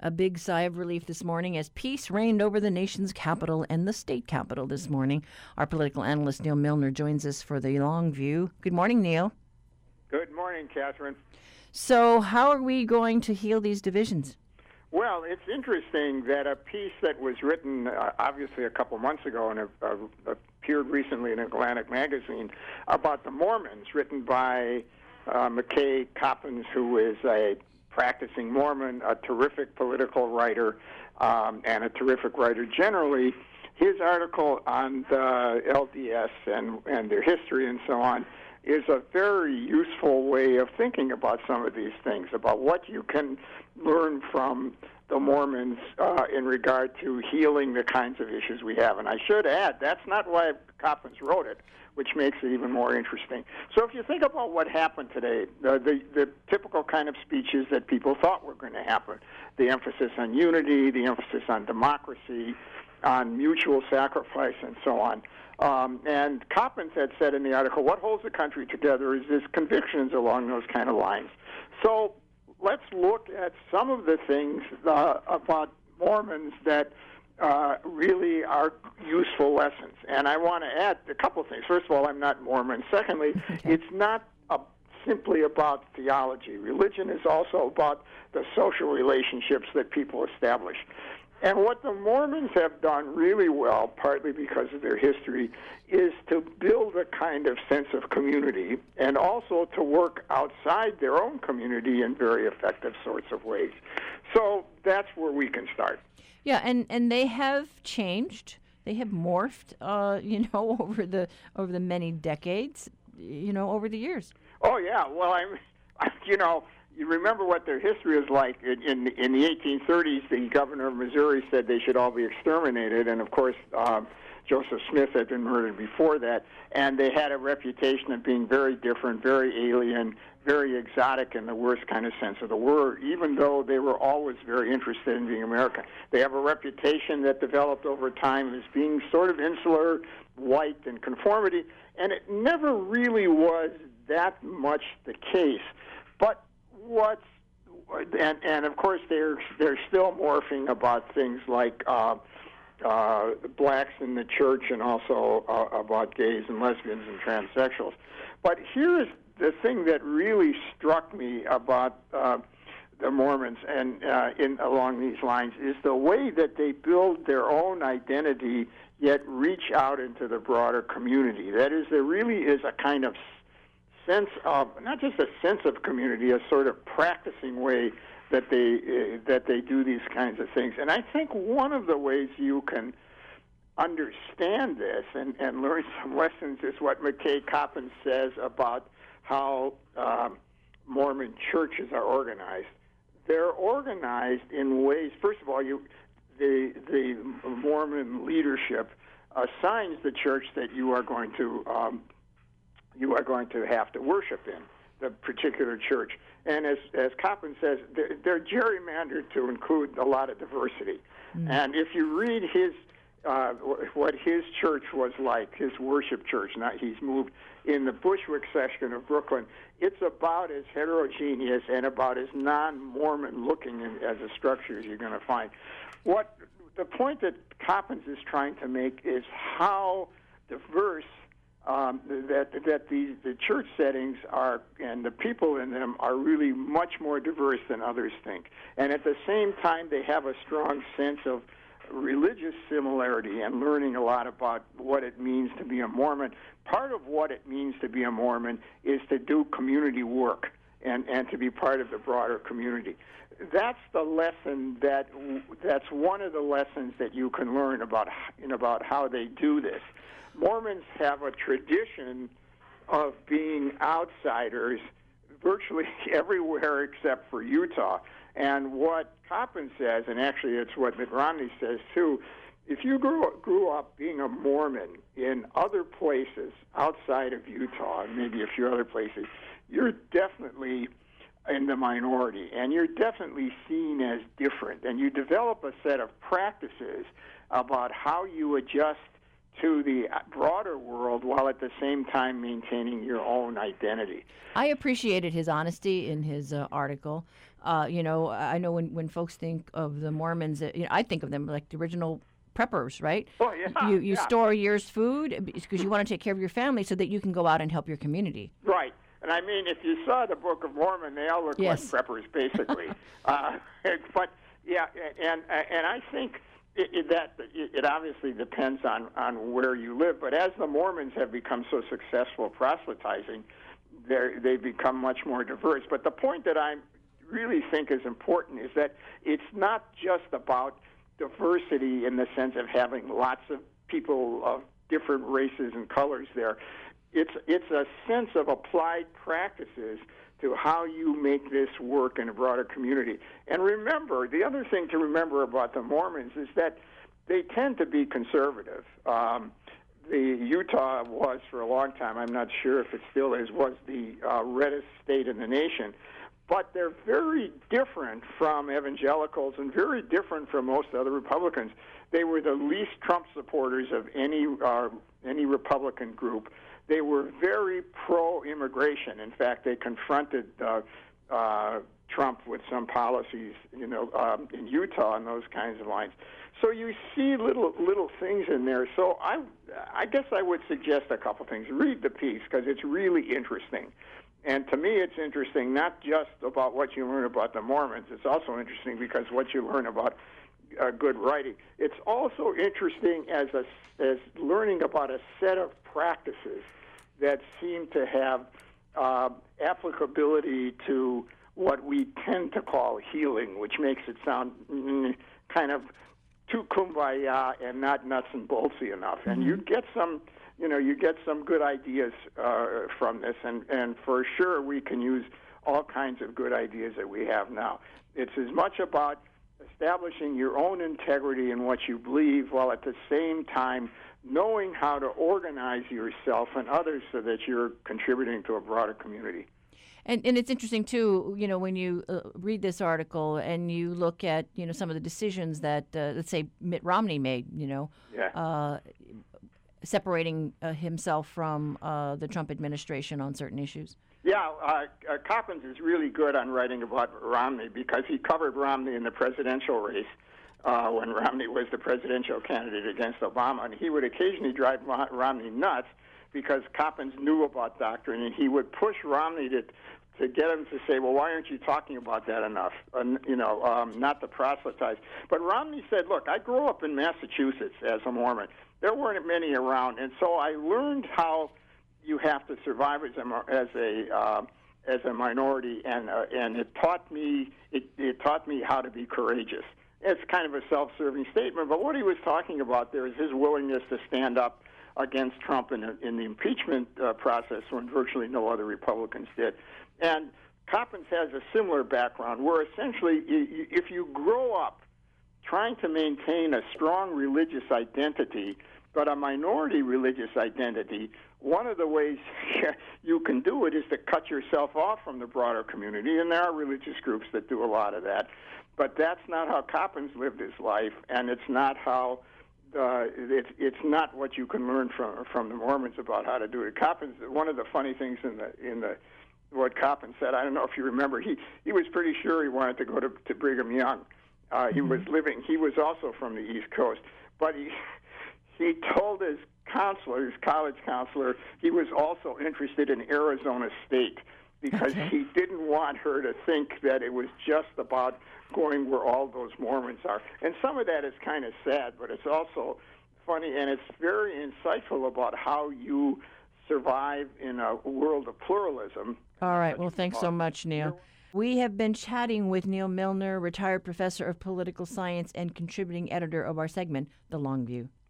A big sigh of relief this morning as peace reigned over the nation's capital and the state capital this morning. Our political analyst Neil Milner joins us for the long view. Good morning, Neil. Good morning, Catherine. So how are we going to heal these divisions? Well, it's interesting that a piece that was written obviously a couple months ago and appeared recently in Atlantic Magazine about the Mormons, written by McKay Coppins, who is a practicing Mormon, a terrific political writer, and a terrific writer generally. His article on the LDS and their history and so on is a very useful way of thinking about some of these things, about what you can learn from the Mormons in regard to healing the kinds of issues we have. And I should add, that's not why Coppins wrote it, which makes it even more interesting. So if you think about what happened today, the typical kind of speeches that people thought were going to happen, the emphasis on unity, the emphasis on democracy, on mutual sacrifice, and so on. And Coppins had said in the article, what holds the country together is his convictions along those kind of lines. So let's look at some of the things about Mormons that really are useful lessons. And I want to add a couple of things. First of all, I'm not Mormon. Secondly, it's not simply about theology. Religion is also about the social relationships that people establish. And what the Mormons have done really well, partly because of their history, is to build a kind of sense of community and also to work outside their own community in very effective sorts of ways. So that's where we can start. Yeah, and they have changed. They have morphed, over the many decades, over the years. Oh, yeah. Well, you remember what their history is like. In the 1830s, the governor of Missouri said they should all be exterminated, and of course, Joseph Smith had been murdered before that, and they had a reputation of being very different, very alien, very exotic in the worst kind of sense of the word, even though they were always very interested in being American. They have a reputation that developed over time as being sort of insular, white, and conformity, and it never really was that much the case. But and of course they're still morphing about things like blacks in the church and also about gays and lesbians and transsexuals. But here's the thing that really struck me about the Mormons and along these lines is the way that they build their own identity yet reach out into the broader community. That is, there really is a kind of sense of, not just a sense of community, a sort of practicing way that they do these kinds of things. And I think one of the ways you can understand this and learn some lessons is what McKay Coppins says about how Mormon churches are organized. They're organized in ways, first of all, the Mormon leadership assigns the church that you are going to have to worship in, the particular church. And as Coppins says, they're gerrymandered to include a lot of diversity. And if you read his what his church was like, his worship church, he's moved in the Bushwick section of Brooklyn, it's about as heterogeneous and about as non-Mormon looking as a structure as you're going to find. What the point that Coppins is trying to make is how diverse that the church settings are, and the people in them are really much more diverse than others think. And at the same time, they have a strong sense of religious similarity and learning a lot about what it means to be a Mormon. Part of what it means to be a Mormon is to do community work and to be part of the broader community. That's the lesson that's one of the lessons that you can learn about how they do this. Mormons have a tradition of being outsiders virtually everywhere except for Utah. And what Coppins says, and actually it's what Mitt Romney says too, if you grew up being a Mormon in other places outside of Utah, and maybe a few other places, you're definitely in the minority, and you're definitely seen as different. And you develop a set of practices about how you adjust to the broader world while at the same time maintaining your own identity. I appreciated his honesty in his article. I know when folks think of the Mormons, I think of them like the original preppers, right? Oh, yeah. You store a year's food because you want to take care of your family so that you can go out and help your community. Right. And I mean, if you saw the Book of Mormon, they all look like preppers, basically. But yeah, and I think it obviously depends on where you live. But as the Mormons have become so successful proselytizing, they become much more diverse. But the point that I really think is important is that it's not just about diversity in the sense of having lots of people of different races and colors there. It's a sense of applied practices to how you make this work in a broader community. And remember, the other thing to remember about the Mormons is that they tend to be conservative. Utah was, for a long time, I'm not sure if it still is, was the reddest state in the nation. But they're very different from evangelicals and very different from most other Republicans. They were the least Trump supporters of any Republican group. They were very pro-immigration. In fact, they confronted Trump with some policies, in Utah and those kinds of lines. So you see little things in there. So I guess I would suggest a couple things. Read the piece because it's really interesting. And to me, it's interesting not just about what you learn about the Mormons. It's also interesting because what you learn about good writing. It's also interesting as learning about a set of practices that seem to have applicability to what we tend to call healing, which makes it sound kind of too kumbaya and not nuts and boltsy enough. And you get some good ideas from this, and for sure we can use all kinds of good ideas that we have now. It's as much about establishing your own integrity in what you believe, while at the same time knowing how to organize yourself and others so that you're contributing to a broader community. And it's interesting, too, when you read this article and you look at, some of the decisions that, let's say, Mitt Romney made, separating himself from the Trump administration on certain issues. Yeah, Coppins is really good on writing about Romney because he covered Romney in the presidential race when Romney was the presidential candidate against Obama, and he would occasionally drive Romney nuts because Coppins knew about doctrine, and he would push Romney to get him to say, well, why aren't you talking about that enough, not to proselytize. But Romney said, look, I grew up in Massachusetts as a Mormon. There weren't many around, and so I learned how you have to survive as a minority, and it taught me how to be courageous. It's kind of a self-serving statement, but what he was talking about there is his willingness to stand up against Trump in the impeachment process when virtually no other Republicans did. And Coppins has a similar background where essentially if you grow up trying to maintain a strong religious identity but a minority religious identity, one of the ways you can do it is to cut yourself off from the broader community, and there are religious groups that do a lot of that. But that's not how Coppins lived his life, and it's not how it's not what you can learn from the Mormons about how to do it. Coppins, one of the funny things in the what Coppins said, I don't know if you remember, he was pretty sure he wanted to go to Brigham Young. He was also from the East Coast, but he told his college counselor, he was also interested in Arizona State because he didn't want her to think that it was just about going where all those Mormons are. And some of that is kind of sad, but it's also funny, and it's very insightful about how you survive in a world of pluralism. All right. Well, thanks so much, Neil. We have been chatting with Neil Milner, retired professor of political science and contributing editor of our segment, The Long View.